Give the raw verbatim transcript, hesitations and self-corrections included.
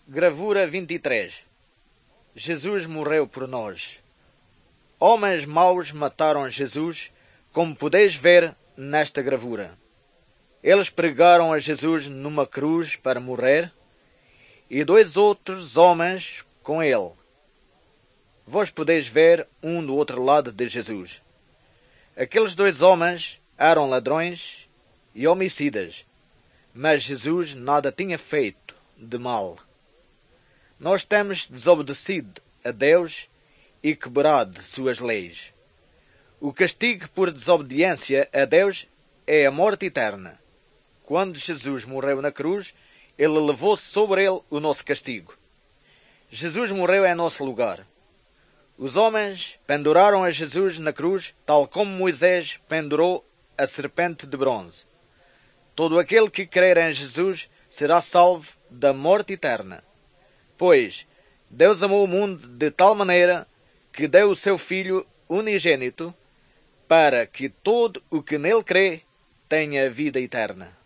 Gravura vinte e três. Jesus morreu por nós. Homens maus mataram Jesus, como podeis ver nesta gravura. Eles pregaram a Jesus numa cruz para morrer, e dois outros homens com ele. Vós podeis ver um do outro lado de Jesus. Aqueles dois homens eram ladrões e homicidas, mas Jesus nada tinha feito de mal. Nós temos desobedecido a Deus e quebrado suas leis. O castigo por desobediência a Deus é a morte eterna. Quando Jesus morreu na cruz, ele levou sobre ele o nosso castigo. Jesus morreu em nosso lugar. Os homens penduraram a Jesus na cruz, tal como Moisés pendurou a serpente de bronze. Todo aquele que crer em Jesus será salvo da morte eterna. Pois Deus amou o mundo de tal maneira que deu o seu Filho unigênito, para que todo o que nele crê tenha vida eterna.